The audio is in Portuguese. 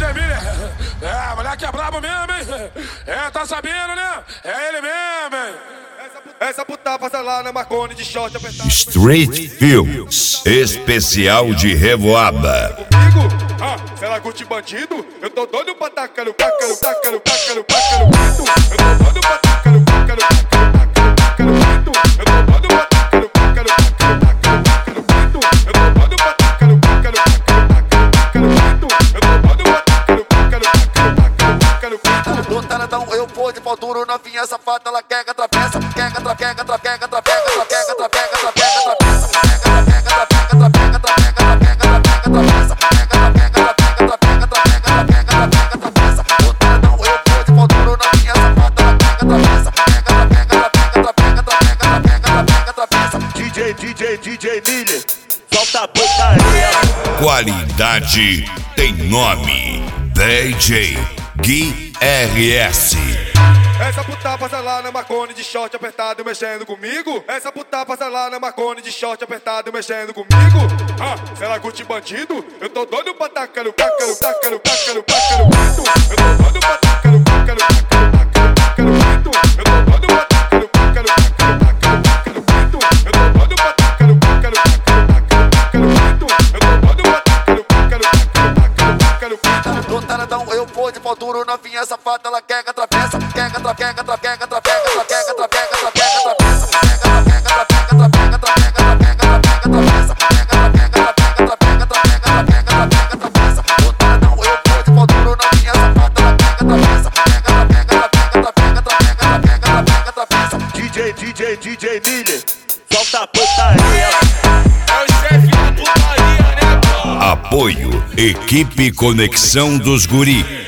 DJ Miller. É, moleque é brabo mesmo, hein? É, tá sabendo, né? É ele mesmo, hein? Essa puta passa lá na Marconi de short apertado. Street Films, especial de Revoada. Comigo? Se ela curte bandido, eu tô doido pra tacar no pácaro, pácaro, pácaro, pácaro, pato. Eu tô doido pra tacar no pácaro, pácaro, pácaro, pácaro, pato. Eu tô doido pra tacar no pácaro, pácaro, pácaro, pácaro, pato. Eu tô doido pra tacar no pácaro, pácaro, pácaro, pácaro, pato. Eu tô doido pra tacar no pácaro, pácaro, pácaro, pácaro, pato. Do taradão eu vou de pau duro, novinha safada, ela quer que atravessa, quer que atravessa, trapega, trapega, trapega, trapega, trapega, trapega, trapega, trapega, trapega, trapega, trapega, trapega, do taradão eu vou de pau duro, novinha safada, ela quer que atravessa, trapega, trapega, DJ Miller, solta a putaria. Qualidade tem nome. DJ Gui RS. Essa puta passa lá na Marconi de short apertado mexendo comigo. Essa puta passa lá na Marconi de short apertado mexendo comigo. Se ela curte bandido, eu tô doido pra tacar no pácaro, pácaro, pácaro, pácaro, pato. Eu tô doido pra tacar no pácaro, pácaro, pácaro, pácaro, pato. Eu tô doido pra tacar no pácaro, pácaro, pácaro, pácaro, pato. Eu tô doido pra tacar no pácaro, pácaro, pácaro, pácaro, pato. Eu tô doido pra tacar no pácaro, pácaro, pácaro, pácaro, pato. do taradão eu vou de pau duro, novinha safada, ela quer que atravessa, quer que trapega, trapega, trapega, trapega, trapega, trapega, trapega, trapega, trapega, trapega, trapega, trapega, trapega, trapega, do taradão eu vou de pau duro, novinha safada, ela quer que atravessa, DJ Miller, solta a putaria. É o chefe da putaria, né, pô? Apoio Equipe Conexão dos Guri.